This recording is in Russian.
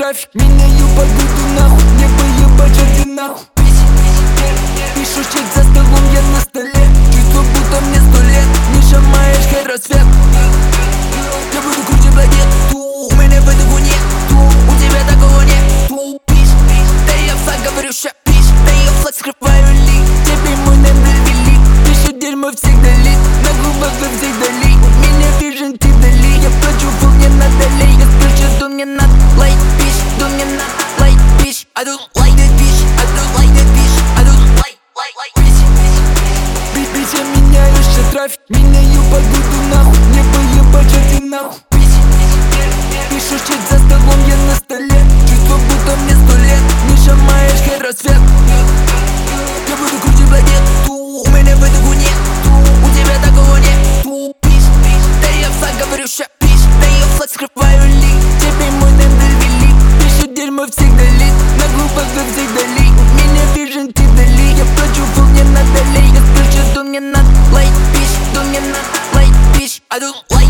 трафик. Меняю погоду нахуй, небо ебать жарди нахуй. Пишу чек за столом, я на столе. Чувство, будто мне 100 лет. Не шамаешь, хай рассвет. Я буду круче планет. У меня в этой гуне. У тебя такого нет. Пиш, да я флаг говорю, ща пиш. Да я флаг скрываю лик. Тебе мой номер велик. Пишу дерьмо всегда лит. На губах вы всегда лик. У меня вижен ты вдали. Я плачу, фу, мне надо лей. Я спрячу, что мне надо лайк пиш. Да мне надо лайк пиш. I don't like that bitch. I don't like that bitch. I don't like bitch. Bitch, я меняю ща трафик. Меняю погоду нахуй. Небо ебать жарди нахуй. Пишу чек за столом, я на столе. Чувство, будто мне 100 лет. Не шамаешь, хай рассвет. Я буду круче планет. У меня в этой гуне. У тебя такого нет. Пиш, да я флаг говорю, ща пиш. Да я флаг скрываю лик. Тебе мой номер велик. Пишу дерьмо всегда лит. На губах вы всегда лик. У меня вижен ты вдали. Я плачу, фу, мне надо лей. Я спрячу, что мне надо лайк пиш. Да мне надо лайк пиш. I don't like